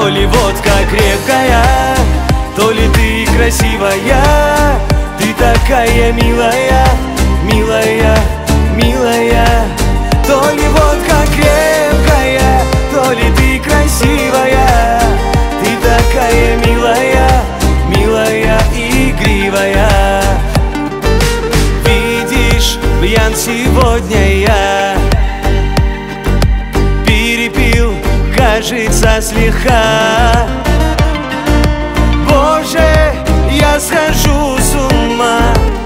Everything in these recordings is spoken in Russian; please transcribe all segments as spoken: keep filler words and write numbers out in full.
То ли водка крепкая, то ли ты красивая. Ты такая милая, милая, милая. То ли водка крепкая, то ли ты красивая. Ты такая милая, милая, игривая. Видишь, пьян сегодня я, перепил, кажется, слегка. Боже, я схожу с ума.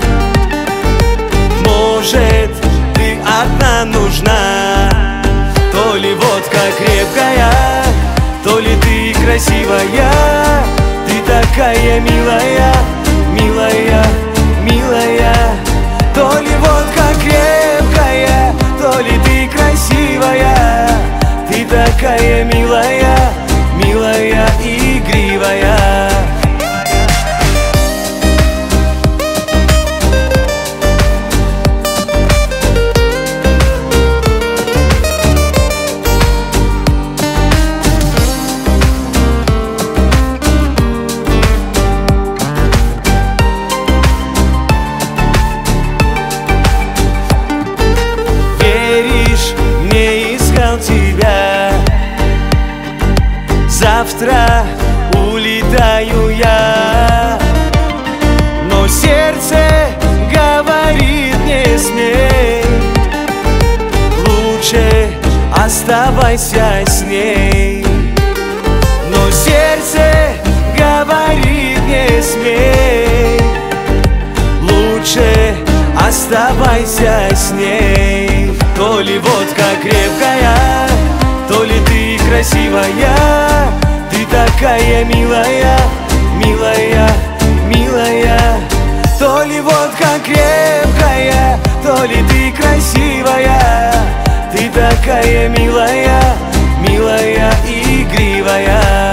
Может, ты одна нужна. То ли водка крепкая, то ли ты красивая. Ты такая милая, милая, милая. То ли водка крепкая, то ли ты красивая. Ты такая милая, милая, игривая. Тебя. Завтра улетаю я, но сердце говорит: не смей, лучше оставайся с ней. Но сердце говорит: не смей, лучше оставайся с ней. То ли водка крепкая, то ли ты красивая. Ты такая милая, милая, милая. То ли водка крепкая, то ли ты красивая. Ты такая милая, милая, игривая.